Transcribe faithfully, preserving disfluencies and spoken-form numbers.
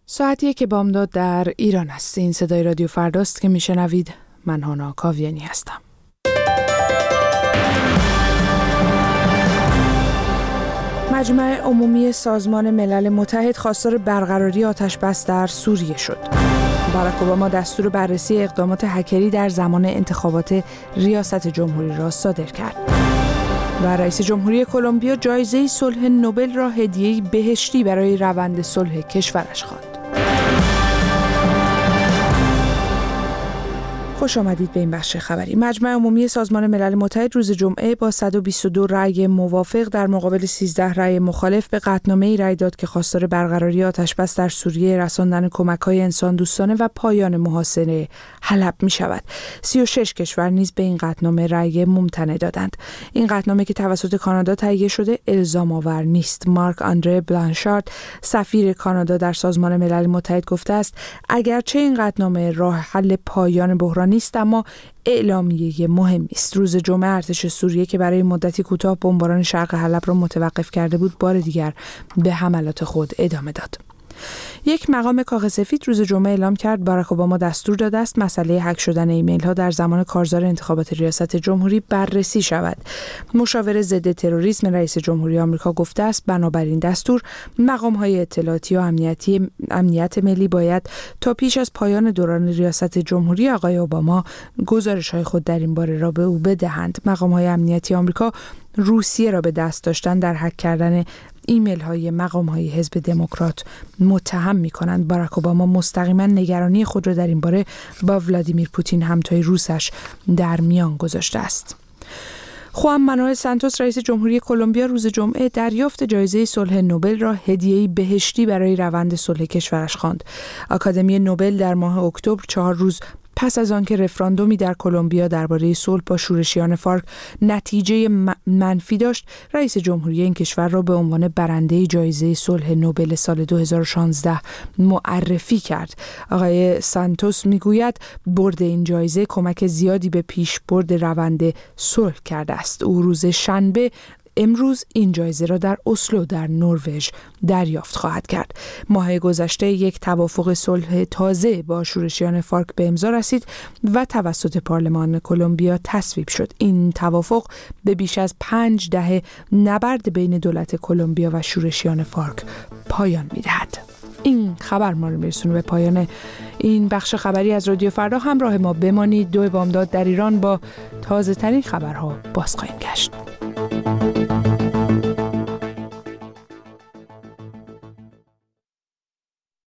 ساعتیه که بامداد در ایران است. این صدای رادیو فرداست که میشنوید. من هانا کاویانی هستم. مجمع عمومی سازمان ملل متحد خواستار برقراری آتش‌بس در سوریه شد. باراک اوباما دستور بررسی اقدامات هکری در زمان انتخابات ریاست جمهوری را صادر کرد. و رئیس جمهوری کلمبیا جایزه صلح نوبل را هدیه بهشتی برای روند صلح کشورش خواند. خوش آمدید به این بخش خبری. مجمع عمومی سازمان ملل متحد روز جمعه با صد و بیست و دو رأی موافق در مقابل سیزده رأی مخالف به قطعنامه‌ای رأی داد که خواستار برقراری آتش‌بس در سوریه، رساندن کمک‌های انسان دوستانه و پایان محاصره حلب می‌شود. سی و شش کشور نیز به این قطعنامه رأی ممتنع دادند. این قطعنامه که توسط کانادا تهیه شده الزام آور نیست. مارک آندره بلانشارد، سفیر کانادا در سازمان ملل متحد گفته است اگرچه این قطعنامه راه حل پایان بحران نیست، اما اعلامیه مهمی است. روز جمعه ارتش سوریه که برای مدتی کوتاه بمباران شرق حلب را متوقف کرده بود، بار دیگر به حملات خود ادامه داد. یک مقام کاخ سفید روز جمعه اعلام کرد باراک اوباما دستور داده است مسئله هک شدن ایمیل ها در زمان کارزار انتخابات ریاست جمهوری بررسی شود. مشاور ضد تروریسم رئیس جمهوری آمریکا گفته است بنابراین دستور مقام های اطلاعاتی و امنیتی امنیت ملی باید تا پیش از پایان دوران ریاست جمهوری آقای اوباما گزارش های خود در این باره را به او بدهند. مقام های امنیتی آمریکا روسیه را به دست داشتن در هک کردن ایمیل های مقام های حزب دموکرات متهم می کنند. باراک اوباما مستقیما نگرانی خود را در این باره با ولادیمیر پوتین همتای روسش در میان گذاشته است. خوان مانوئل سانتوس رئیس جمهوری کلمبیا روز جمعه دریافت جایزه صلح نوبل را هدیه‌ای بهشتی برای روند صلح کشورش خواند. آکادمی نوبل در ماه اکتبر چهار روز پس از آنکه رفراندومی در کلمبیا درباره صلح با شورشیان فارک نتیجه منفی داشت، رئیس جمهوری این کشور را به عنوان برنده جایزه صلح نوبل سال دو هزار و شانزده معرفی کرد. آقای سانتوس میگوید برد این جایزه کمک زیادی به پیشبرد روند صلح کرده است. او روز شنبه امروز این جایزه را در اسلو در نروژ دریافت خواهد کرد. ماه گذشته یک توافق صلح تازه با شورشیان فارک به امضا رسید و توسط پارلمان کلمبیا تصویب شد. این توافق به بیش از پنج دهه نبرد بین دولت کلمبیا و شورشیان فارک پایان می‌دهد. این خبر ما رو میرسونه به پایان این بخش خبری از رادیو فردا. همراه ما بمانید. دو بامداد در ایران با تازه ترین خبرها باز خواهیم گشت.